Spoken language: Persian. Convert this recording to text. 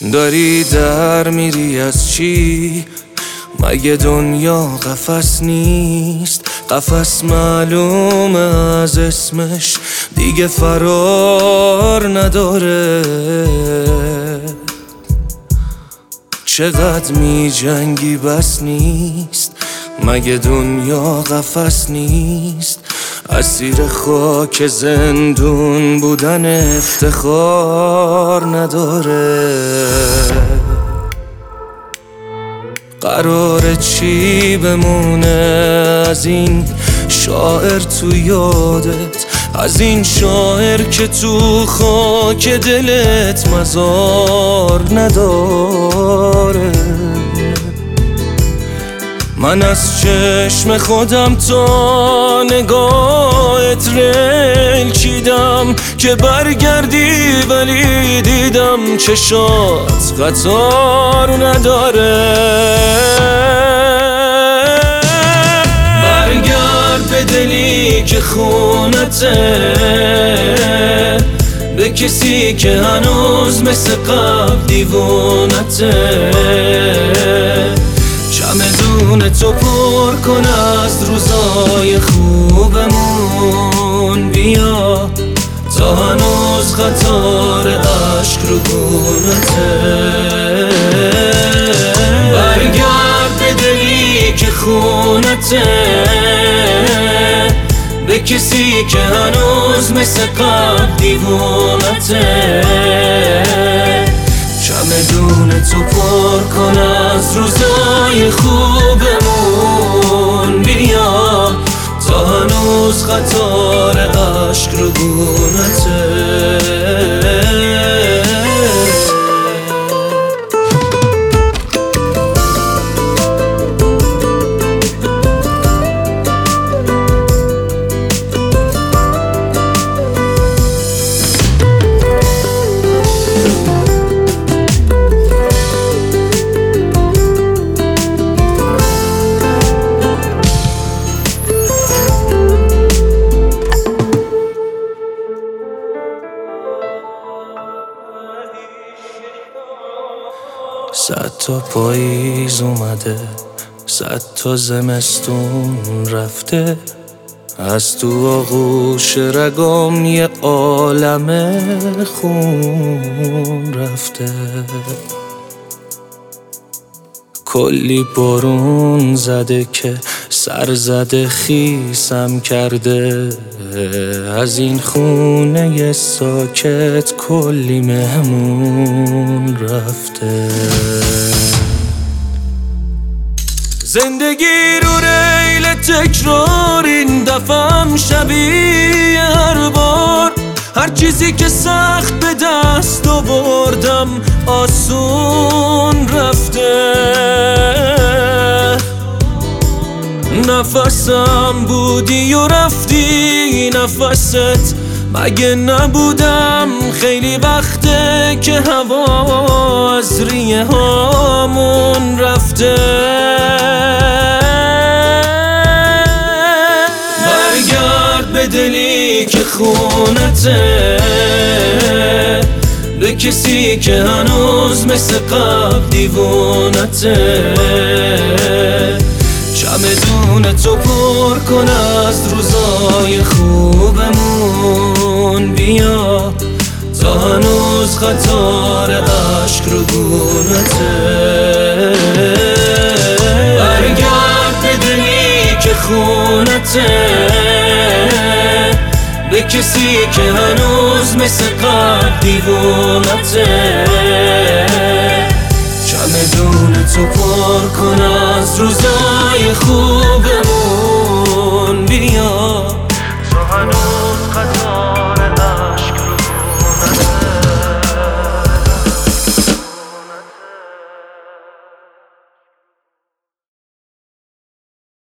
داری در میری از چی؟ مگه دنیا قفس نیست؟ قفس معلومه از اسمش دیگه فرار نداره. چقدر می جنگی بس نیست؟ مگه دنیا قفس نیست؟ اسیر خاک زندون بودن افتخار نداره. قراره چی بمونه از این شاعر تو یادت؟ از این شاعر که تو خاک دلت مزار نداره. من از چشم خودم تا نگاهت ریل چیدم که برگردی، ولی دیدم چشات قطار نداره. برگرد به دلی که خونته، به کسی که هنوز مثل قبل دیوونته. چمدون تو پر کن از روزای خوبمون، بیا تا هنوز قطار عشق رو گونته. برگرد به دلی که خونته، به کسی که هنوز مثل قبل دیوونته. چمدون تو پر کن از روزای خوبمون، بیا تا هنوز قطار عشق رو گونته. صد تا پاییز اومده، صد تا زمستون رفته، از تو آغوش رگام یه عالم خون رفته. کلی بارون زده که سر زده خیسم کرده، از این خونه ساکت کلی مهمون رفته. زندگی رو ریل تکرار، این دفعم شبیه هر بار. هر چیزی که سخت به دست آوردم آسون رفته. نفسم بودی و رفتی نفست، مگه نبودم خیلی وقته که هوا از ریه هامون رفته. برگرد به دلی که خونته، به کسی که هنوز مثل قبل دیوونته. چمدون تو پر کن از روزای خوبمون، بیا تا هنوز قطار عشق رو گونته. برگرد به دلی که خونته، به کسی که هنوز مثل قبل دیوونته. چمدون تو پر کن از روزای خوب